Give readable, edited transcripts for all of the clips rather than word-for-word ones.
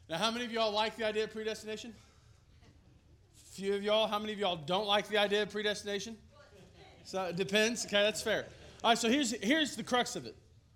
Now, how many of y'all like the idea of predestination? Few of y'all. How many of y'all don't like the idea of predestination? So it depends. Okay, that's fair. All right, so here's the crux of it.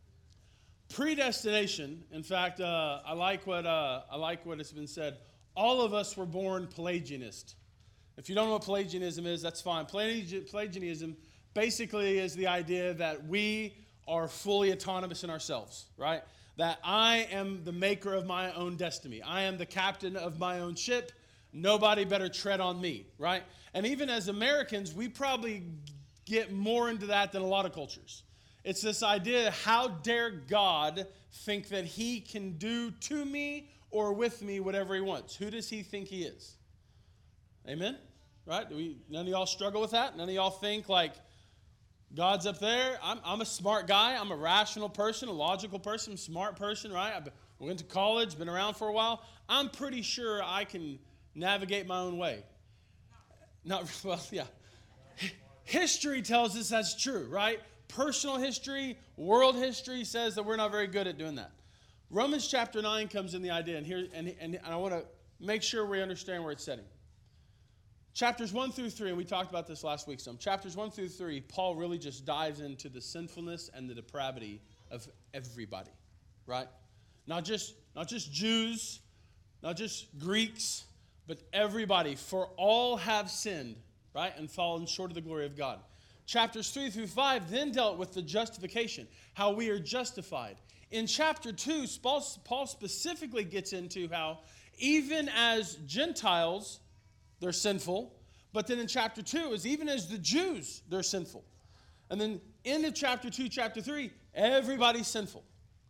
Predestination. In fact, I like what has been said. All of us were born Pelagianist. If you don't know what Pelagianism is, that's fine. Pelagianism basically is the idea that we are fully autonomous in ourselves, right? That I am the maker of my own destiny. I am the captain of my own ship. Nobody better tread on me, right? And even as Americans, we probably get more into that than a lot of cultures. It's this idea, how dare God think that he can do to me or with me whatever he wants? Who does he think he is? Amen? Right? None of y'all struggle with that? None of y'all think like, God's up there. I'm a smart guy. I'm a rational person, a logical person, smart person, right? I went to college, been around for a while. I'm pretty sure I can navigate my own way. Not well, yeah. History tells us that's true, right? Personal history, world history says that we're not very good at doing that. Romans chapter 9 comes in the idea, and I want to make sure we understand where it's setting. Chapters 1 through 3, and we talked about this last week some. Chapters 1 through 3, Paul really just dives into the sinfulness and the depravity of everybody, right? Not just Jews, not just Greeks, but everybody. For all have sinned, right, and fallen short of the glory of God. Chapters 3 through 5 then dealt with the justification, how we are justified. In chapter 2, Paul specifically gets into how even as Gentiles, they're sinful. But then in chapter 2 is even as the Jews, they're sinful. And then end of chapter 2, chapter 3, everybody's sinful.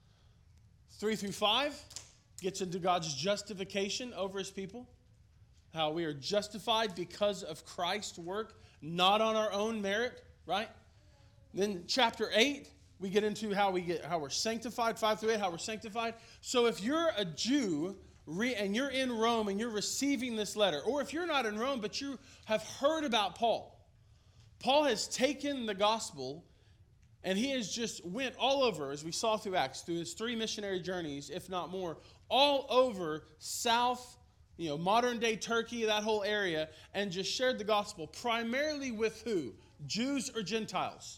3 through 5 gets into God's justification over his people. How we are justified because of Christ's work, not on our own merit, right? Then chapter 8, we get into how we're sanctified, 5 through 8, how we're sanctified. So if you're a Jew, and you're in Rome and you're receiving this letter, or if you're not in Rome but you have heard about Paul has taken the gospel and he has just went all over, as we saw through Acts, through his 3 missionary journeys, if not more, all over South, modern day Turkey, that whole area, and just shared the gospel primarily with who? Jews or Gentiles?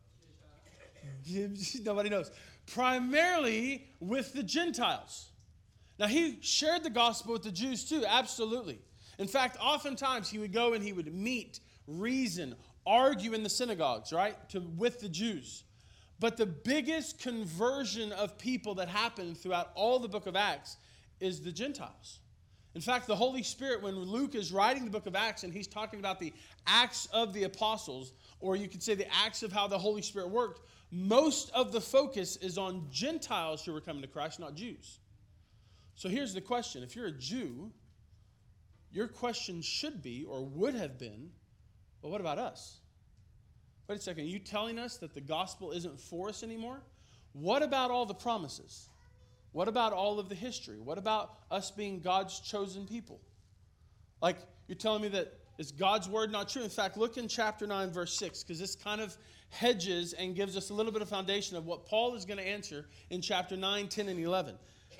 Nobody knows. Primarily with the Gentiles. Now, he shared the gospel with the Jews too, absolutely. In fact, oftentimes he would go and he would meet, reason, argue in the synagogues, right, with the Jews. But the biggest conversion of people that happened throughout all the book of Acts is the Gentiles. In fact, the Holy Spirit, when Luke is writing the book of Acts and he's talking about the Acts of the Apostles, or you could say the acts of how the Holy Spirit worked, most of the focus is on Gentiles who were coming to Christ, not Jews. So here's the question. If you're a Jew, your question should be, or would have been, well, what about us? Wait a second. Are you telling us that the gospel isn't for us anymore? What about all the promises? What about all of the history? What about us being God's chosen people? Like, you're telling me that is God's word not true? In fact, look in chapter 9, verse 6, because this kind of hedges and gives us a little bit of foundation of what Paul is going to answer in chapter 9, 10, and 11.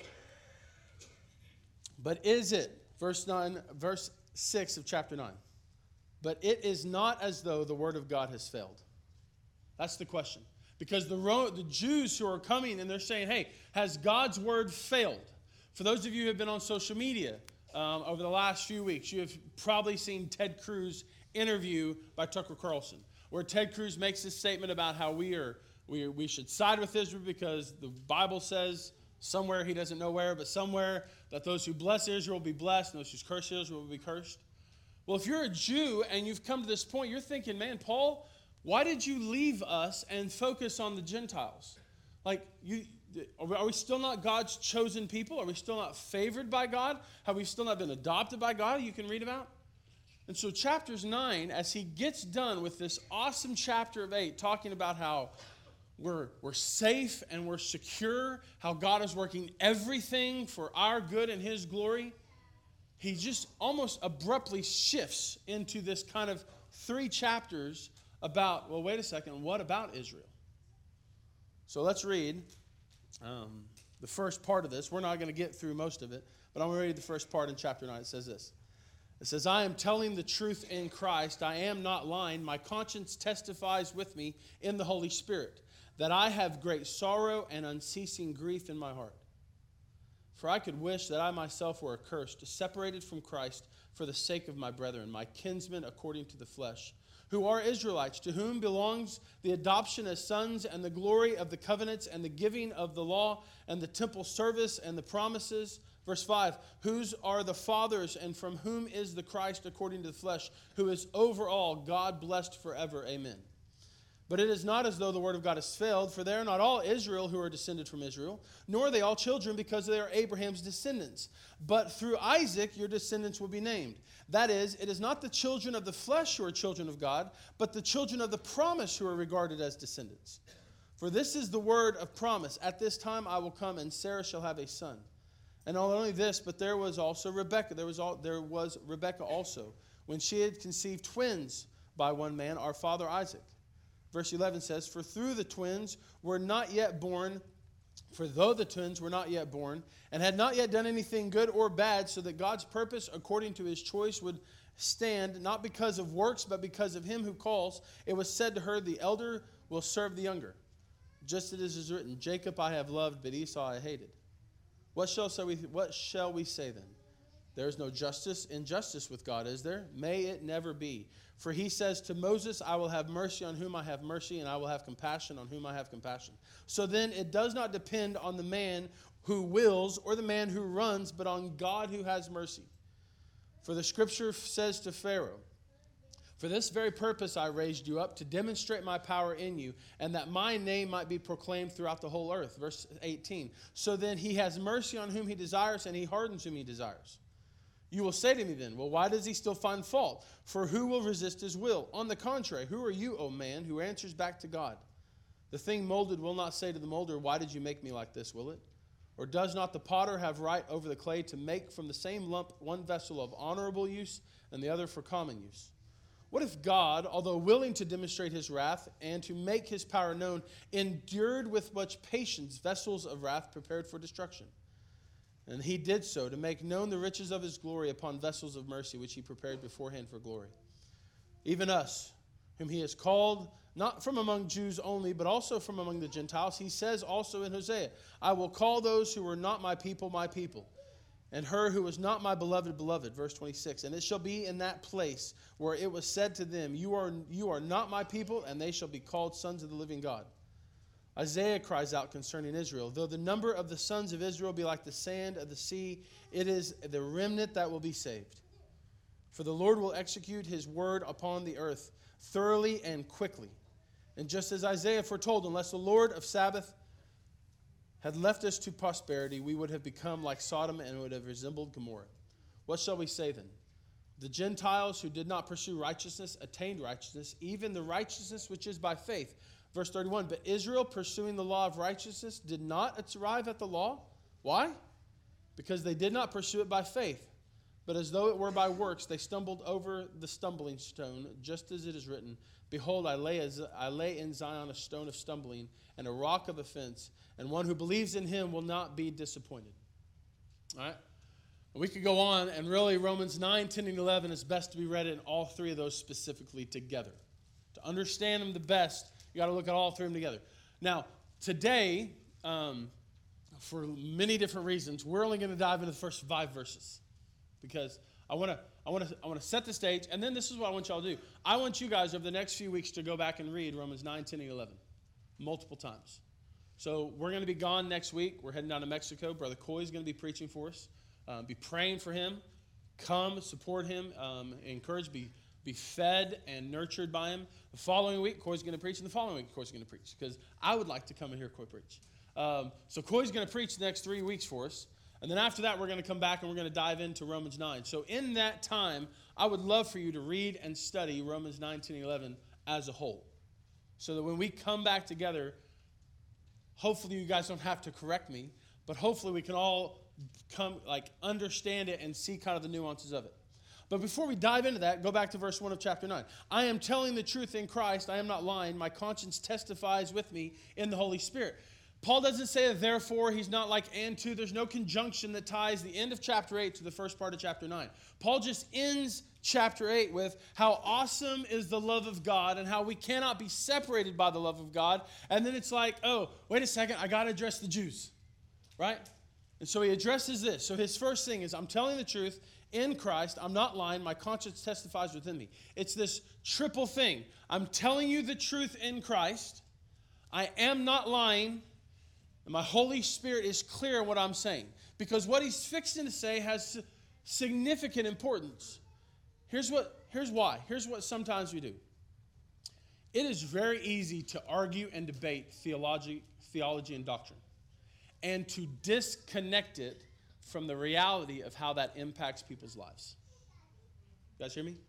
But is it, verse 6 of chapter 9, but it is not as though the word of God has failed. That's the question. Because the Jews who are coming and they're saying, hey, has God's word failed? For those of you who have been on social media over the last few weeks, you have probably seen Ted Cruz interview by Tucker Carlson, where Ted Cruz makes this statement about how we should side with Israel because the Bible says somewhere, he doesn't know where, but somewhere, that those who bless Israel will be blessed and those who curse Israel will be cursed. Well, if you're a Jew and you've come to this point, you're thinking, man, Paul, why did you leave us and focus on the Gentiles? Like, are we still not God's chosen people? Are we still not favored by God? Have we still not been adopted by God? You can read about. And so chapters 9, as he gets done with this awesome chapter of 8, talking about how we're safe and we're secure, how God is working everything for our good and his glory, he just almost abruptly shifts into this kind of 3 chapters about, well, wait a second, what about Israel? So let's read the first part of this. We're not going to get through most of it, but I'm going to read the first part in chapter 9. It says this. It says, I am telling the truth in Christ. I am not lying. My conscience testifies with me in the Holy Spirit that I have great sorrow and unceasing grief in my heart. For I could wish that I myself were accursed, separated from Christ for the sake of my brethren, my kinsmen according to the flesh, who are Israelites, to whom belongs the adoption as sons and the glory of the covenants and the giving of the law and the temple service and the promises. Verse 5, whose are the fathers and from whom is the Christ according to the flesh, who is over all, God blessed forever. Amen. But it is not as though the word of God has failed, for they are not all Israel who are descended from Israel, nor are they all children because they are Abraham's descendants. But through Isaac your descendants will be named. That is, it is not the children of the flesh who are children of God, but the children of the promise who are regarded as descendants. For this is the word of promise. At this time I will come, and Sarah shall have a son. And not only this, but there was also Rebekah. There was Rebekah also, when she had conceived twins by one man, our father Isaac. Verse 11 says, For though the twins were not yet born, and had not yet done anything good or bad, so that God's purpose according to his choice would stand, not because of works, but because of him who calls, it was said to her, the elder will serve the younger. Just as it is written, Jacob I have loved, but Esau I hated. What shall we say then? There is no injustice with God, is there? May it never be. For he says to Moses, I will have mercy on whom I have mercy, and I will have compassion on whom I have compassion. So then it does not depend on the man who wills or the man who runs, but on God who has mercy. For the scripture says to Pharaoh, For this very purpose I raised you up, to demonstrate my power in you, and that my name might be proclaimed throughout the whole earth. Verse 18. So then he has mercy on whom he desires, and he hardens whom he desires. You will say to me then, well, why does he still find fault? For who will resist his will? On the contrary, who are you, O man, who answers back to God? The thing molded will not say to the molder, why did you make me like this, will it? Or does not the potter have right over the clay to make from the same lump one vessel of honorable use and the other for common use? What if God, although willing to demonstrate his wrath and to make his power known, endured with much patience vessels of wrath prepared for destruction? And he did so to make known the riches of his glory upon vessels of mercy, which he prepared beforehand for glory. Even us, whom he has called, not from among Jews only, but also from among the Gentiles, he says also in Hosea, I will call those who were not my people, and her who was not my beloved, beloved. Verse 26, and it shall be in that place where it was said to them, you are not my people, and they shall be called sons of the living God. Isaiah cries out concerning Israel, though the number of the sons of Israel be like the sand of the sea, it is the remnant that will be saved. For the Lord will execute his word upon the earth thoroughly and quickly. And just as Isaiah foretold, unless the Lord of Sabbath had left us to prosperity, we would have become like Sodom and would have resembled Gomorrah. What shall we say then? The Gentiles who did not pursue righteousness attained righteousness, even the righteousness which is by faith. Verse 31, but Israel, pursuing the law of righteousness, did not arrive at the law. Why? Because they did not pursue it by faith, but as though it were by works, they stumbled over the stumbling stone, just as it is written, Behold, I lay in Zion a stone of stumbling and a rock of offense, and one who believes in him will not be disappointed. All right? We could go on, and really Romans 9, 10, and 11 is best to be read in all three of those specifically together. To understand them the best, you got to look at all three of them together. Now, today, for many different reasons, we're only going to dive into the first 5 verses because I want to set the stage, and then this is what I want y'all to do. I want you guys over the next few weeks to go back and read Romans 9, 10, and 11 multiple times. So we're going to be gone next week. We're heading down to Mexico. Brother Coy is going to be preaching for us. Be praying for him. Come, support him, encourage, be fed and nurtured by him. The following week, Coy's going to preach, and the following week, Coy's going to preach, because I would like to come and hear Coy preach. So Coy's going to preach the next 3 weeks for us, and then after that, we're going to come back and we're going to dive into Romans 9. So in that time, I would love for you to read and study Romans 9, 10, and 11 as a whole, so that when we come back together, hopefully you guys don't have to correct me, but hopefully we can all understand it and see kind of the nuances of it. But before we dive into that, go back to verse 1 of chapter 9. I am telling the truth in Christ. I am not lying. My conscience testifies with me in the Holy Spirit. Paul doesn't say that therefore. He's not like and to. There's no conjunction that ties the end of chapter 8 to the first part of chapter 9. Paul just ends chapter 8 with how awesome is the love of God and how we cannot be separated by the love of God. And then it's like, oh, wait a second, I got to address the Jews, right? And so he addresses this. So his first thing is, I'm telling the truth in Christ. I'm not lying. My conscience testifies within me. It's this triple thing. I'm telling you the truth in Christ. I am not lying. And my Holy Spirit is clear in what I'm saying. Because what he's fixing to say has significant importance. Here's why. Here's what sometimes we do. It is very easy to argue and debate theology and doctrine, and to disconnect it from the reality of how that impacts people's lives. You guys hear me?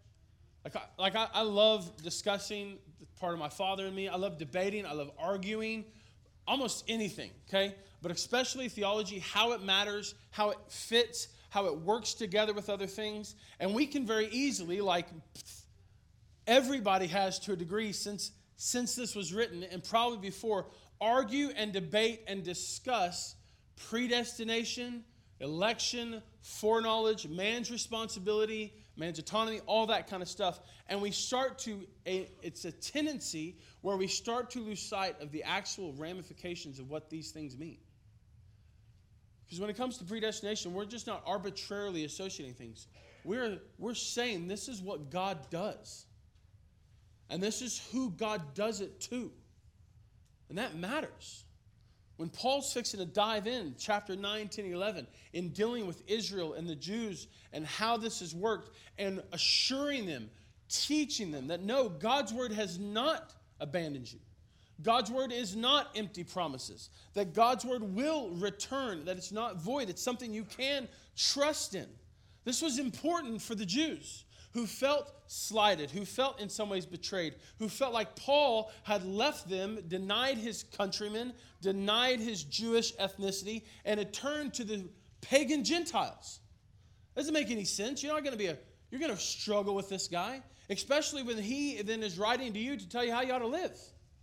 I love discussing the part of my Father in me. I love debating. I love arguing. Almost anything, okay? But especially theology, how it matters, how it fits, how it works together with other things. And we can very easily, like everybody has to a degree since this was written, and probably before, argue and debate and discuss predestination, election, foreknowledge, man's responsibility, man's autonomy, all that kind of stuff. And we start to, it's a tendency where we start to lose sight of the actual ramifications of what these things mean. Because when it comes to predestination, we're just not arbitrarily associating things. We're saying this is what God does. And this is who God does it to. And that matters. When Paul's fixing to dive in, chapter 9, 10, 11, in dealing with Israel and the Jews and how this has worked, and assuring them, teaching them that no, God's word has not abandoned you. God's word is not empty promises. That God's word will return, that it's not void. It's something you can trust in. This was important for the Jews who felt slighted, who felt in some ways betrayed, who felt like Paul had left them, denied his countrymen, denied his Jewish ethnicity, and had turned to the pagan Gentiles. Doesn't make any sense. You're going to struggle with this guy, especially when he then is writing to you to tell you how you ought to live.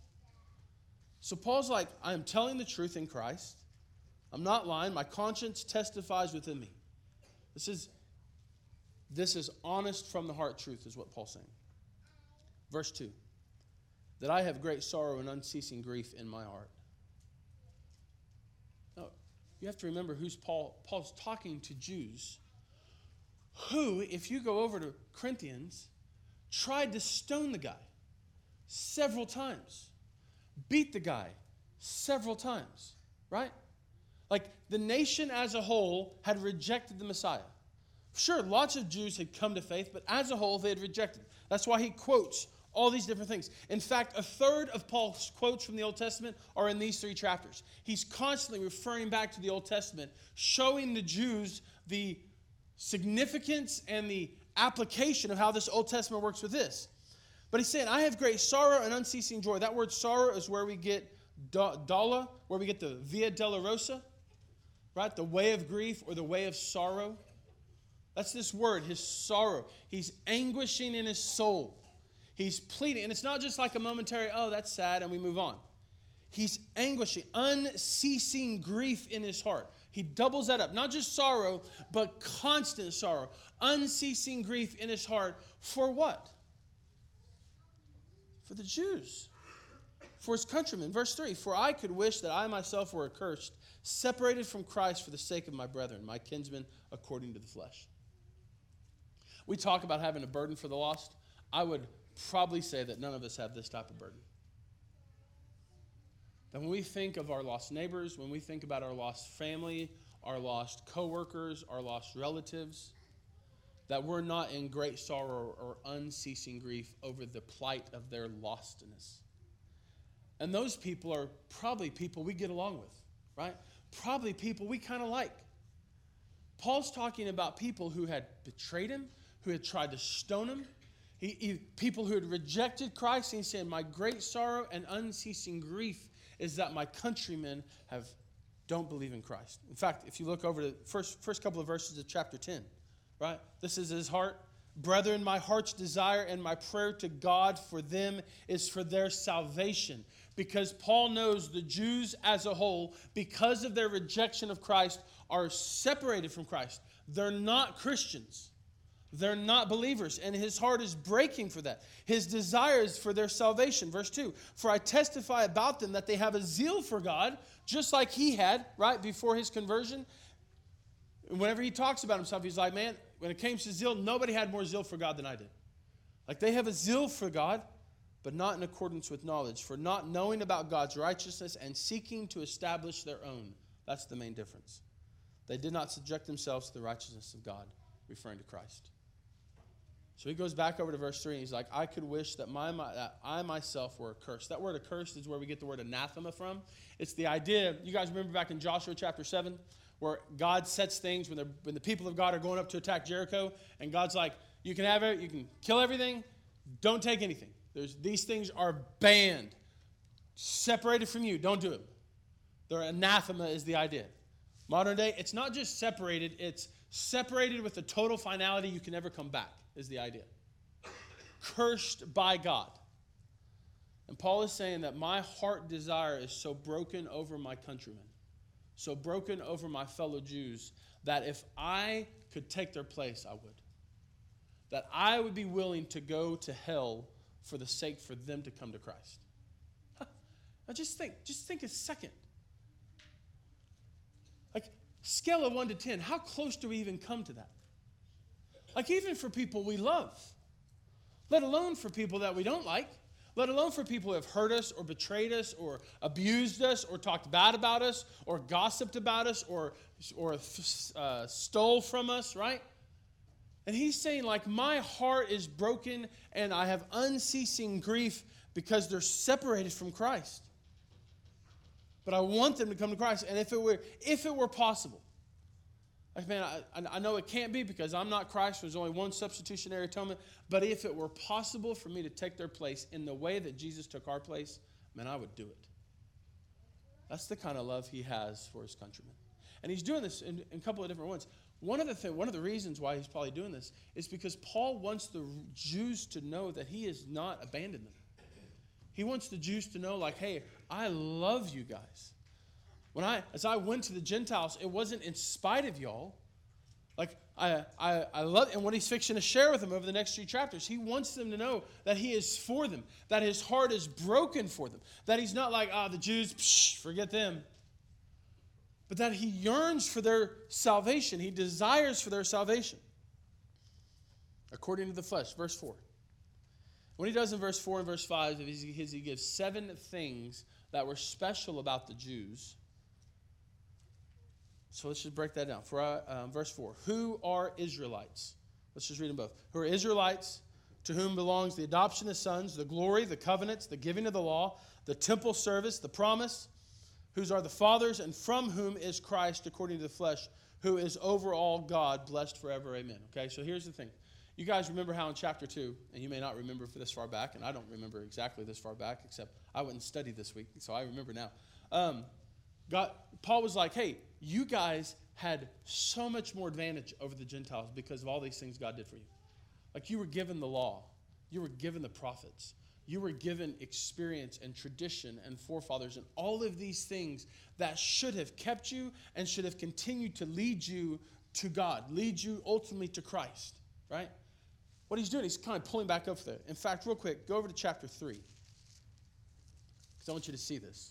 So Paul's like, I am telling the truth in Christ. I'm not lying. My conscience testifies within me. This is honest from the heart truth, is what Paul's saying. Verse 2, that I have great sorrow and unceasing grief in my heart. Now, you have to remember who's Paul's talking to Jews who, if you go over to Corinthians, tried to stone the guy several times, beat the guy several times, right? Like the nation as a whole had rejected the Messiah. Sure, lots of Jews had come to faith, but as a whole, they had rejected. That's why he quotes all these different things. In fact, a third of Paul's quotes from the Old Testament are in these 3 chapters. He's constantly referring back to the Old Testament, showing the Jews the significance and the application of how this Old Testament works with this. But he's saying, I have great sorrow and unceasing joy. That word sorrow is where we get Dalla, where we get the Via Dolorosa, right? The way of grief or the way of sorrow. That's this word, his sorrow. He's anguishing in his soul. He's pleading. And it's not just like a momentary, oh, that's sad, and we move on. He's anguishing, unceasing grief in his heart. He doubles that up. Not just sorrow, but constant sorrow. Unceasing grief in his heart. For what? For the Jews. For his countrymen. Verse 3, for I could wish that I myself were accursed, separated from Christ for the sake of my brethren, my kinsmen according to the flesh. We talk about having a burden for the lost. I would probably say that none of us have this type of burden. That when we think of our lost neighbors, when we think about our lost family, our lost coworkers, our lost relatives, that we're not in great sorrow or unceasing grief over the plight of their lostness. And those people are probably people we get along with, right? Probably people we kind of like. Paul's talking about people who had betrayed him, who had tried to stone him, people who had rejected Christ. And he's saying, my great sorrow and unceasing grief is that my countrymen don't believe in Christ. In fact, if you look over the first couple of verses of chapter 10, right? This is his heart. Brethren, my heart's desire and my prayer to God for them is for their salvation. Because Paul knows the Jews as a whole, because of their rejection of Christ, are separated from Christ. They're not Christians. They're not believers, and his heart is breaking for that. His desire is for their salvation. Verse 2, for I testify about them that they have a zeal for God, just like he had, right, before his conversion. And whenever he talks about himself, he's like, man, when it came to zeal, nobody had more zeal for God than I did. Like, they have a zeal for God, but not in accordance with knowledge, for not knowing about God's righteousness and seeking to establish their own. That's the main difference. They did not subject themselves to the righteousness of God, referring to Christ. So he goes back over to verse 3, and he's like, I could wish that I myself were accursed. That word accursed is where we get the word anathema from. It's the idea, you guys remember back in Joshua chapter 7, where God sets things when the people of God are going up to attack Jericho, and God's like, you can have it, you can kill everything, don't take anything. These things are banned, separated from you, don't do it. Their anathema is the idea. Modern day, it's not just separated, it's separated with the total finality you can never come back, is the idea. Cursed by God. And Paul is saying that my heart desire is so broken over my countrymen, so broken over my fellow Jews, that if I could take their place, I would. That I would be willing to go to hell for the sake for them to come to Christ. Now just think a second. Like, scale of 1 to 10, how close do we even come to that? Like, even for people we love, let alone for people that we don't like, let alone for people who have hurt us or betrayed us or abused us or talked bad about us or gossiped about us or stole from us, right? And he's saying, like, my heart is broken and I have unceasing grief because they're separated from Christ. But I want them to come to Christ. And if it were possible, like, man, I know it can't be because I'm not Christ. There's only one substitutionary atonement. But if it were possible for me to take their place in the way that Jesus took our place, man, I would do it. That's the kind of love he has for his countrymen. And he's doing this in a couple of different ways. One of the reasons why he's probably doing this is because Paul wants the Jews to know that he has not abandoned them. He wants the Jews to know, like, hey, I love you guys. As I went to the Gentiles, it wasn't in spite of y'all. Like, I love, and what he's fixing to share with them over the next 3 chapters, he wants them to know that he is for them, that his heart is broken for them, that he's not like, the Jews, forget them. But that he yearns for their salvation. He desires for their salvation. According to the flesh. Verse 4. What he does in verse 4 and verse 5 is he gives 7 things that were special about the Jews. So let's just break that down. Verse 4. Who are Israelites? Let's just read them both. Who are Israelites, to whom belongs the adoption of sons, the glory, the covenants, the giving of the law, the temple service, the promise, whose are the fathers, and from whom is Christ, according to the flesh, who is over all God, blessed forever. Amen. Okay, so here's the thing. You guys remember how in chapter 2, and you may not remember for this far back, and I don't remember exactly this far back, except I went and studied this week, so I remember now. Paul was like, hey, you guys had so much more advantage over the Gentiles because of all these things God did for you. Like, you were given the law. You were given the prophets. You were given experience and tradition and forefathers and all of these things that should have kept you and should have continued to lead you to God, lead you ultimately to Christ, right? What he's doing, he's kind of pulling back up there. In fact, real quick, go over to chapter 3 because I want you to see this.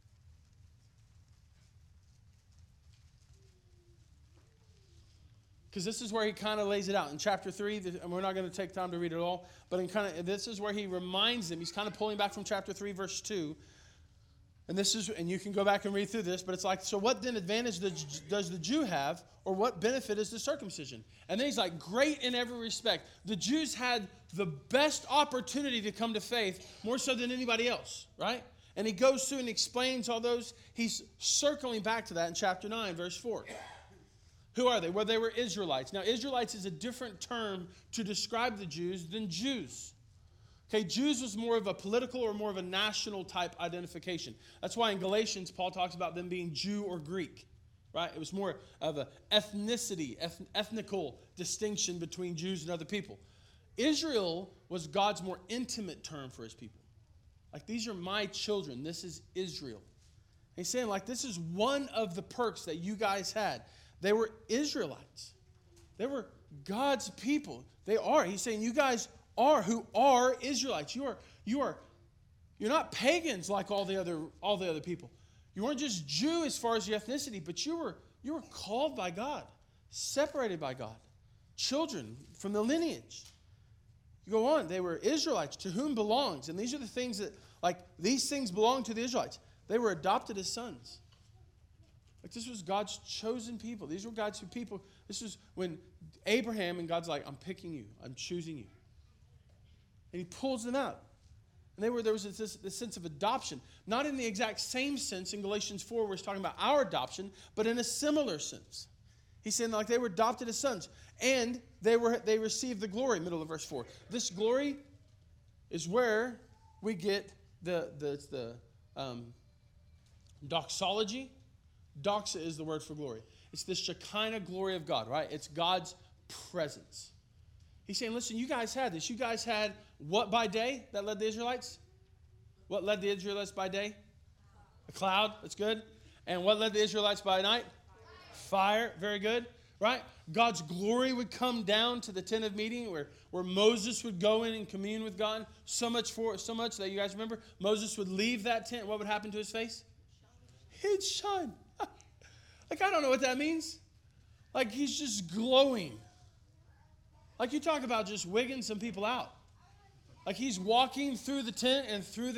Because this is where he kind of lays it out. In chapter 3, and we're not going to take time to read it all, but this is where he reminds them. He's kind of pulling back from chapter 3, verse 2. And you can go back and read through this, but it's like, so what then advantage does the Jew have, or what benefit is the circumcision? And then he's like, great in every respect. The Jews had the best opportunity to come to faith, more so than anybody else, right? And he goes through and explains all those. He's circling back to that in chapter 9, verse 4. Who are they? Well, they were Israelites. Now, Israelites is a different term to describe the Jews than Jews. Okay, Jews was more of a political or more of a national type identification. That's why in Galatians, Paul talks about them being Jew or Greek. right? It was more of an ethnicity, ethnical distinction between Jews and other people. Israel was God's more intimate term for his people. Like, these are my children. This is Israel. He's saying, like, this is one of the perks that you guys had. They were Israelites. They were God's people. They are. He's saying, you guys are who are Israelites. You're not pagans like all the other people. You weren't just Jew as far as your ethnicity, but you were called by God, separated by God, children from the lineage. You go on, they were Israelites, to whom belongs, and these are the things that, like, these things belong to the Israelites. They were adopted as sons. Like, this was God's chosen people. These were God's people. This was when Abraham, and God's like, I'm picking you. I'm choosing you. And he pulls them out. And there was this sense of adoption. Not in the exact same sense in Galatians 4 where it's talking about our adoption, but in a similar sense. He's saying, like, they were adopted as sons. And they received the glory, middle of verse 4. This glory is where we get the doxology. Doxa is the word for glory. It's the Shekinah glory of God, right? It's God's presence. He's saying, listen, you guys had this. You guys had what by day that led the Israelites? What led the Israelites by day? A cloud. That's good. And what led the Israelites by night? Fire. Very good. Right? God's glory would come down to the tent of meeting where Moses would go in and commune with God. So much that you guys remember, Moses would leave that tent. What would happen to his face? He'd shine. Like, I don't know what that means. Like, he's just glowing. Like, you talk about just wigging some people out. Like, he's walking through the tent and through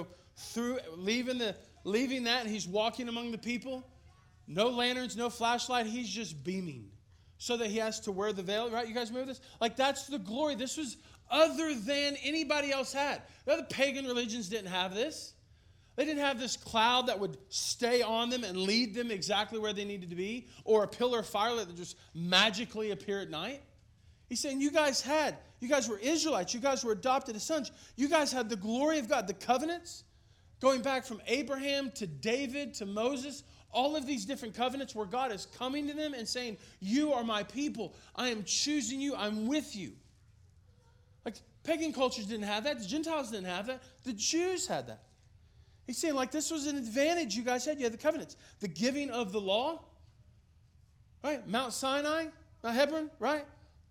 leaving that, and he's walking among the people. No lanterns, no flashlight. He's just beaming so that he has to wear the veil, right? You guys remember this? Like, that's the glory. This was other than anybody else had. The other pagan religions didn't have this. They didn't have this cloud that would stay on them and lead them exactly where they needed to be, or a pillar of fire that would just magically appear at night. He's saying you guys were Israelites. You guys were adopted as sons. You guys had the glory of God, the covenants, going back from Abraham to David to Moses, all of these different covenants where God is coming to them and saying, you are my people. I am choosing you. I'm with you. Like, pagan cultures didn't have that. The Gentiles didn't have that. The Jews had that. He's saying, like, this was an advantage you guys had. You had the covenants. The giving of the law, right? Mount Sinai, Mount Hebron, right?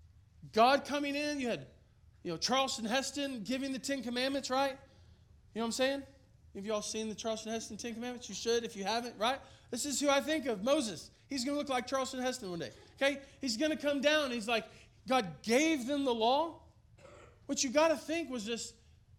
God coming in. You had, Charleston Heston giving the Ten Commandments, right? You know what I'm saying? Have you all seen the Charleston Heston Ten Commandments? You should if you haven't, right? This is who I think of, Moses. He's going to look like Charleston Heston one day, okay? He's going to come down. He's like, God gave them the law. What you got to think was just,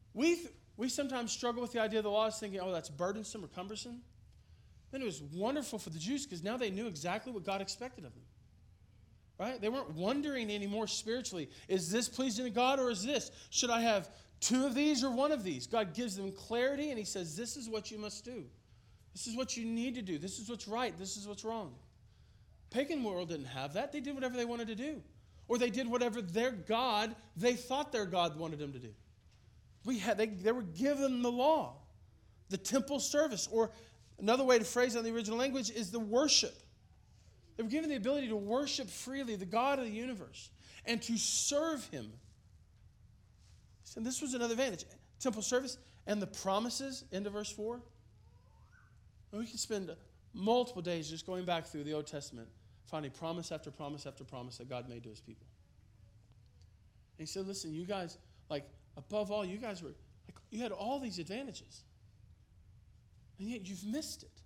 we sometimes struggle with the idea of the law as thinking, oh, that's burdensome or cumbersome. Then it was wonderful for the Jews because now they knew exactly what God expected of them. Right? They weren't wondering anymore spiritually, is this pleasing to God or is this? Should I have 2 of these or 1 of these? God gives them clarity and he says, this is what you must do. This is what you need to do. This is what's right. This is what's wrong. Pagan world didn't have that. They did whatever they wanted to do. Or they did whatever they thought their God wanted them to do. They were given the law, the temple service, or another way to phrase it in the original language is the worship. They were given the ability to worship freely the God of the universe and to serve him. So this was another advantage. Temple service and the promises, end of verse 4. And we could spend multiple days just going back through the Old Testament, finding promise after promise after promise that God made to his people. And he said, listen, you guys, like, above all, you guys were, like, you had all these advantages. And yet you've missed it.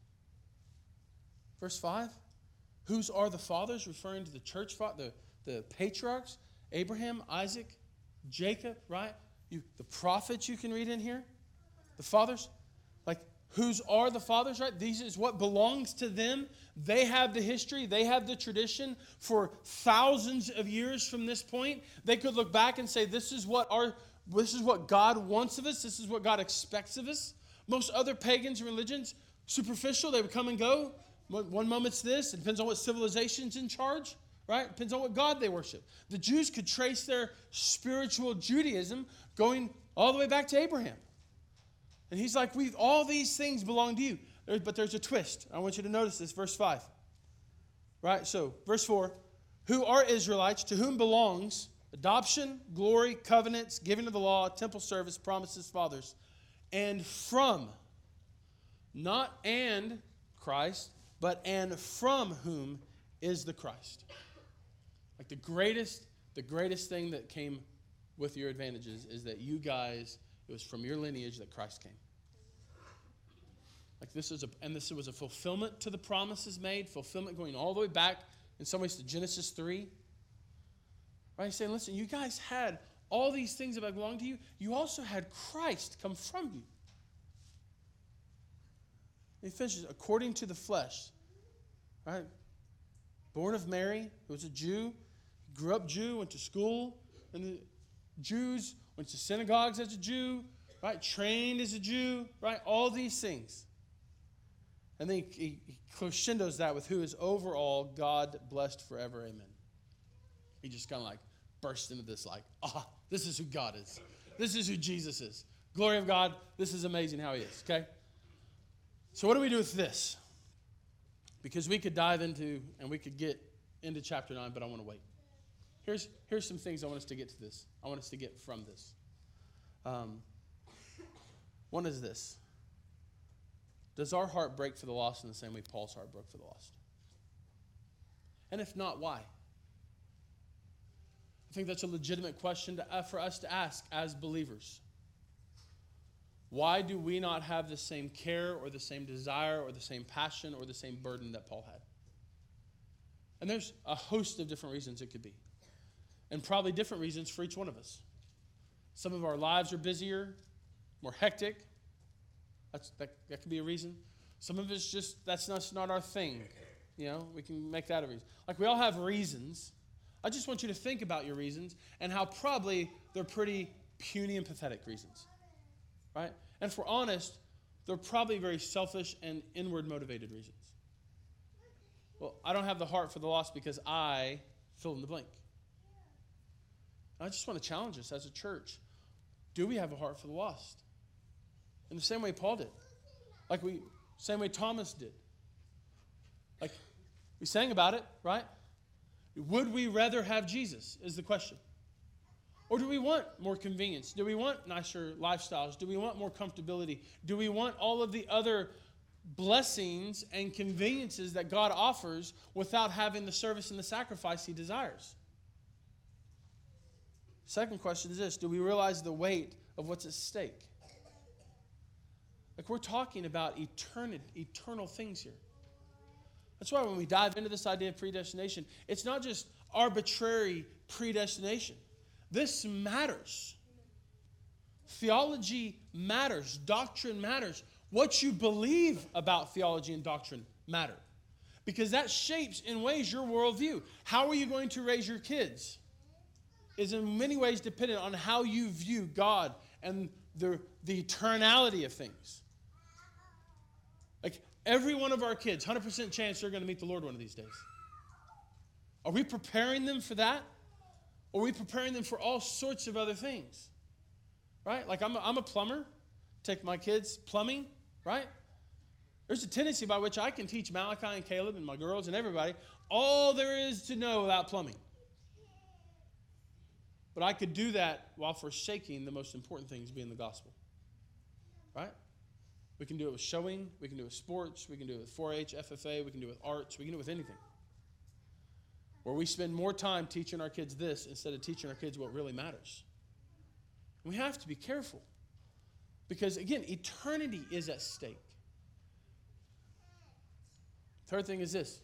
Verse 5, whose are the fathers, referring to the church, the patriarchs, Abraham, Isaac, Jacob, right? The prophets you can read in here, the fathers. Like, whose are the fathers, right? These is what belongs to them. They have the history. They have the tradition for thousands of years from this point. They could look back and say, this is what God wants of us. This is what God expects of us. Most other pagans and religions, superficial, they would come and go. One moment's this. It depends on what civilization's in charge, right? It depends on what God they worship. The Jews could trace their spiritual Judaism going all the way back to Abraham. And he's like, all these things belong to you. But there's a twist. I want you to notice this, verse 5. Right? So, verse 4, who are Israelites, to whom belongs adoption, glory, covenants, giving of the law, temple service, promises, fathers, and from, not and Christ, but and from whom is the Christ. Like the greatest thing that came with your advantages is that you guys, it was from your lineage that Christ came. Like this was a fulfillment to the promises made, fulfillment going all the way back in some ways to Genesis 3. Right? He's saying, listen, you guys had all these things that belong to you. You also had Christ come from you. And he finishes, according to the flesh. Right? Born of Mary, who was a Jew, grew up Jew, went to school, and the Jews went to synagogues as a Jew, right? Trained as a Jew, right? All these things. And then he crescendos that with who is over all, God blessed forever, amen. He just kind of like burst into this like, this is who God is. This is who Jesus is. Glory of God, this is amazing how he is, okay? So what do we do with this? Because we could dive into, and we could get into chapter 9, but I want to wait. Here's some things I want us to get to this. I want us to get from this. One is this. Does our heart break for the lost in the same way Paul's heart broke for the lost? And if not, why? I think that's a legitimate question for us to ask as believers. Why do we not have the same care or the same desire or the same passion or the same burden that Paul had? And there's a host of different reasons it could be. And probably different reasons for each one of us. Some of our lives are busier, more hectic. That could be a reason. Some of it's just, that's not our thing. You know, we can make that a reason. Like we all have reasons. I just want you to think about your reasons and how probably they're pretty puny and pathetic reasons. Right? And if we're honest, they're probably very selfish and inward motivated reasons. Well, I don't have the heart for the lost because I fill in the blank. I just want to challenge us as a church. Do we have a heart for the lost? In the same way Paul did. Same way Thomas did. Like, we sang about it, right? Would we rather have Jesus is the question. Or do we want more convenience? Do we want nicer lifestyles? Do we want more comfortability? Do we want all of the other blessings and conveniences that God offers without having the service and the sacrifice he desires? Second question is this. Do we realize the weight of what's at stake? Like we're talking about eternal things here. That's why when we dive into this idea of predestination, it's not just arbitrary predestination. This matters. Theology matters. Doctrine matters. What you believe about theology and doctrine matter. Because that shapes in ways your worldview. How are you going to raise your kids is in many ways dependent on how you view God and the eternality of things. Like every one of our kids, 100% chance they're going to meet the Lord one of these days. Are we preparing them for that? Or are we preparing them for all sorts of other things? Right? Like I'm a plumber. Take my kids plumbing, right? There's a tendency by which I can teach Malachi and Caleb and my girls and everybody all there is to know about plumbing. But I could do that while forsaking the most important things being the gospel. Right? We can do it with showing. We can do it with sports. We can do it with 4-H, FFA. We can do it with arts. We can do it with anything. Where we spend more time teaching our kids this instead of teaching our kids what really matters. We have to be careful. Because, again, eternity is at stake. Third thing is this.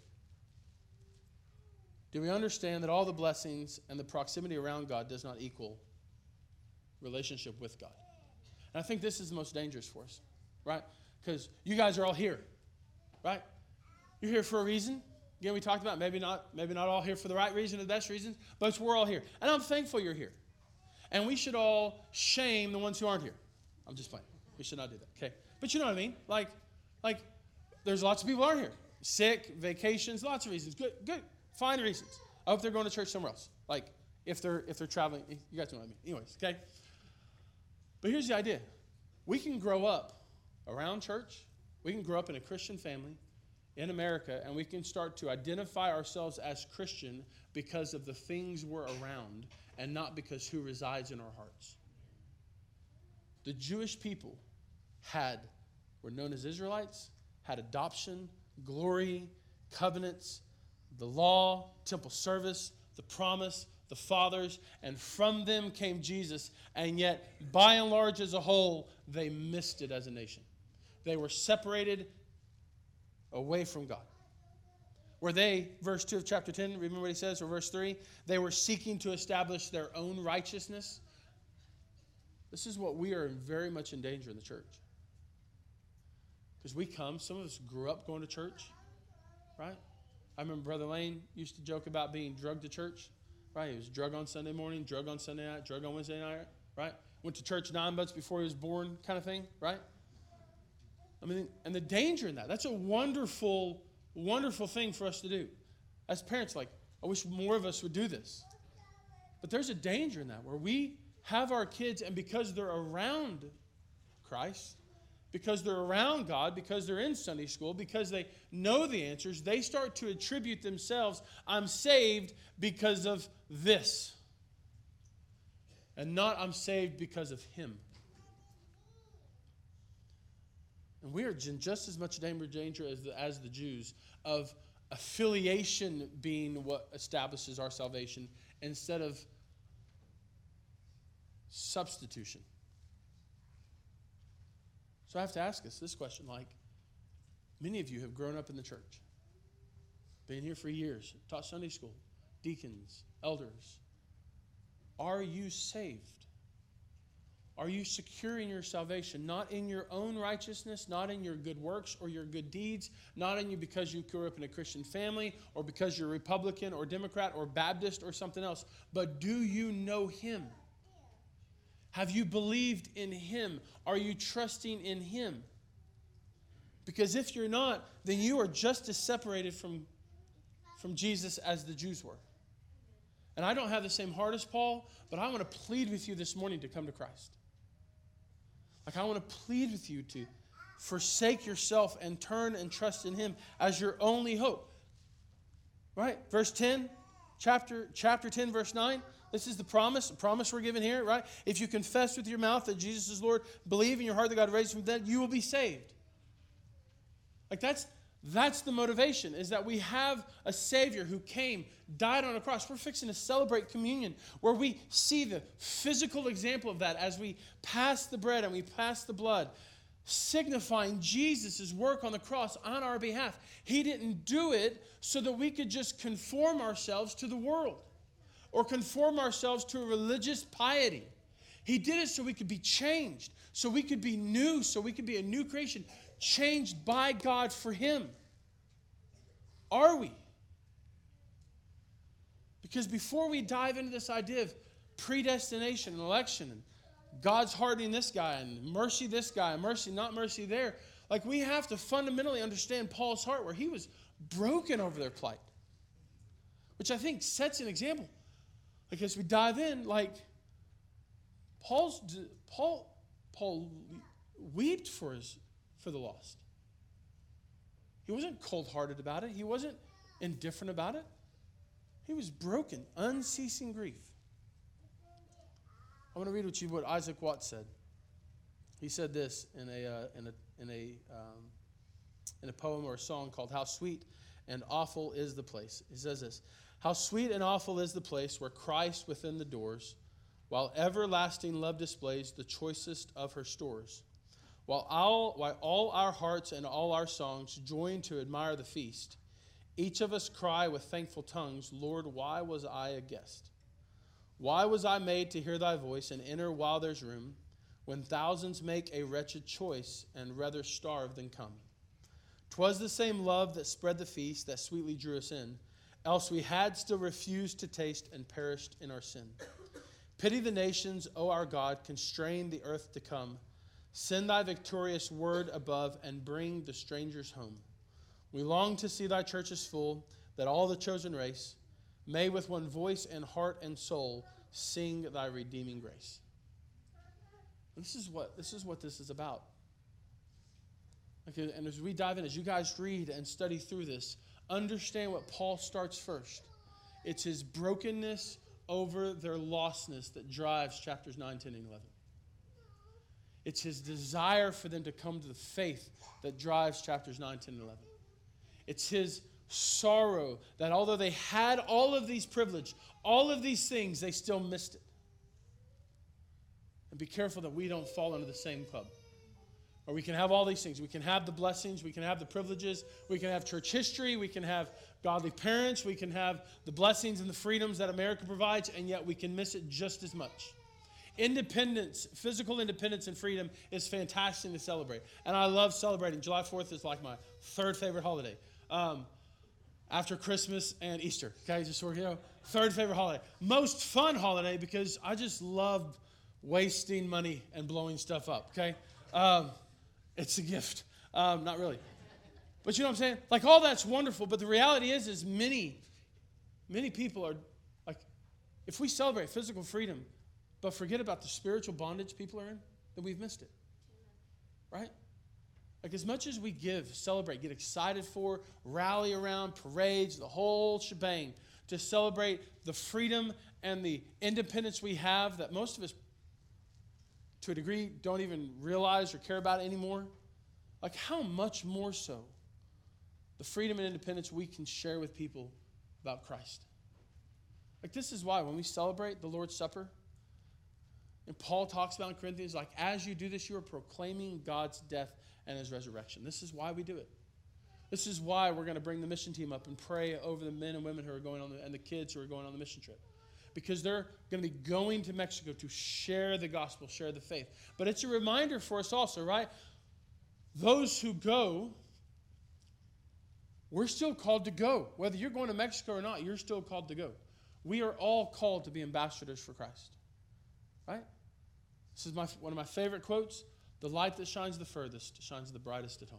Do we understand that all the blessings and the proximity around God does not equal relationship with God? And I think this is the most dangerous for us, right? Because you guys are all here, right? You're here for a reason. Again, we talked about maybe not all here for the right reason or the best reasons, but we're all here. And I'm thankful you're here. And we should all shame the ones who aren't here. I'm just playing. We should not do that, okay? But you know what I mean? Like, there's lots of people who aren't here. Sick, vacations, lots of reasons. Good, fine reasons. I hope they're going to church somewhere else. Like, if they're traveling, you guys know what I mean. Anyways, okay? But here's the idea. We can grow up around church. We can grow up in a Christian family in America, and we can start to identify ourselves as Christian because of the things we're around and not because who resides in our hearts. The Jewish people were known as Israelites, had adoption, glory, covenants, the law, temple service, the promise, the fathers, and from them came Jesus, and yet, by and large as a whole, they missed it as a nation. They were separated away from God. Where they, verse 2 of chapter 10, remember what he says, or verse 3, they were seeking to establish their own righteousness. This is what we are very much in danger in the church. Because some of us grew up going to church, right? I remember Brother Lane used to joke about being drugged to church, right? He was drug on Sunday morning, drug on Sunday night, drug on Wednesday night, right? Went to church 9 months before he was born kind of thing, right? I mean, and the danger in that, that's a wonderful, wonderful thing for us to do. As parents, I wish more of us would do this. But there's a danger in that where we have our kids, and because they're around Christ, because they're around God, because they're in Sunday school, because they know the answers, they start to attribute themselves, I'm saved because of this. And not I'm saved because of him. And we are in just as much danger as the Jews of affiliation being what establishes our salvation instead of substitution. So I have to ask us this question, many of you have grown up in the church, been here for years, taught Sunday school, deacons, elders. Are you saved? Are you securing your salvation, not in your own righteousness, not in your good works or your good deeds, not in you because you grew up in a Christian family or because you're Republican or Democrat or Baptist or something else, but do you know him? Have you believed in him? Are you trusting in him? Because if you're not, then you are just as separated from Jesus as the Jews were. And I don't have the same heart as Paul, but I want to plead with you this morning to come to Christ. I want to plead with you to forsake yourself and turn and trust in him as your only hope. Right? Verse 10, chapter 10, verse 9. This is the promise we're given here, right? If you confess with your mouth that Jesus is Lord, believe in your heart that God raised him from the dead, you will be saved. That's the motivation, is that we have a Savior who came, died on a cross. We're fixing to celebrate communion, where we see the physical example of that as we pass the bread and we pass the blood, signifying Jesus' work on the cross on our behalf. He didn't do it so that we could just conform ourselves to the world or conform ourselves to a religious piety. He did it so we could be changed, so we could be new, so we could be a new creation, changed by God for him. Are we? Because before we dive into this idea of predestination and election and God's hardening this guy and mercy this guy and mercy not mercy there, we have to fundamentally understand Paul's heart, where he was broken over their plight, which I think sets an example. As we dive in, Paul wept for the lost. He wasn't cold-hearted about it. He wasn't indifferent about it. He was broken, unceasing grief. I want to read what Isaac Watts said. He said this in a poem or a song called "How Sweet and Awful Is the Place." He says this: "How sweet and awful is the place where Christ within the doors, while everlasting love displays the choicest of her stores. While all our hearts and all our songs join to admire the feast, each of us cry with thankful tongues, Lord, why was I a guest? Why was I made to hear thy voice and enter while there's room, when thousands make a wretched choice and rather starve than come? 'Twas the same love that spread the feast that sweetly drew us in, else we had still refused to taste and perished in our sin. Pity the nations, O our God, constrain the earth to come. Send thy victorious word above and bring the strangers home. We long to see thy churches full, that all the chosen race may with one voice and heart and soul sing thy redeeming grace." This is what this is about. Okay, and as we dive in, as you guys read and study through this, understand what Paul starts first. It's his brokenness over their lostness that drives chapters 9, 10, and 11. It's his desire for them to come to the faith that drives chapters 9, 10, and 11. It's his sorrow that although they had all of these privilege, all of these things, they still missed it. And be careful that we don't fall into the same club. Or we can have all these things. We can have the blessings. We can have the privileges. We can have church history. We can have godly parents. We can have the blessings and the freedoms that America provides, and yet we can miss it just as much. Independence, physical independence and freedom is fantastic to celebrate. And I love celebrating. July 4th is like my third favorite holiday. After Christmas and Easter. Okay, just so you know, third favorite holiday. Most fun holiday because I just love wasting money and blowing stuff up. Okay? It's a gift. Not really. But you know what I'm saying? Like, all that's wonderful, but the reality is many people are, like, if we celebrate physical freedom, but forget about the spiritual bondage people are in, then we've missed it. Right? Like, as much as we give, celebrate, get excited for, rally around, parades, the whole shebang, to celebrate the freedom and the independence we have that most of us, to a degree, don't even realize or care about anymore. Like, how much more so the freedom and independence we can share with people about Christ. Like, this is why when we celebrate the Lord's Supper, and Paul talks about in Corinthians, like, as you do this, you are proclaiming God's death and his resurrection. This is why we do it. This is why we're going to bring the mission team up and pray over the men and women who are going on and the kids who are going on the mission trip. Because they're going to be going to Mexico to share the gospel, share the faith. But it's a reminder for us also, right? Those who go, we're still called to go. Whether you're going to Mexico or not, you're still called to go. We are all called to be ambassadors for Christ. Right? This is one of my favorite quotes. The light that shines the furthest shines the brightest at home.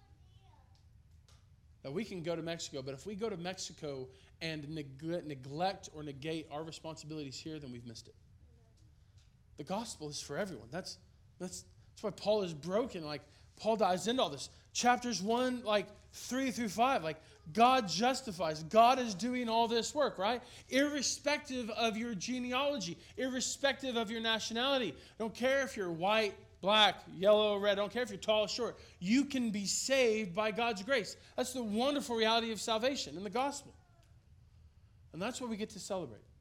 That we can go to Mexico, but if we go to Mexico and neglect or negate our responsibilities here, then we've missed it. The gospel is for everyone. That's why Paul is broken. Like, Paul dives into all this. Chapters 1, 3 through 5, God justifies. God is doing all this work, right? Irrespective of your genealogy, irrespective of your nationality. Don't care if you're white, black, yellow, red. Don't care if you're tall or short. You can be saved by God's grace. That's the wonderful reality of salvation in the gospel. And that's what we get to celebrate.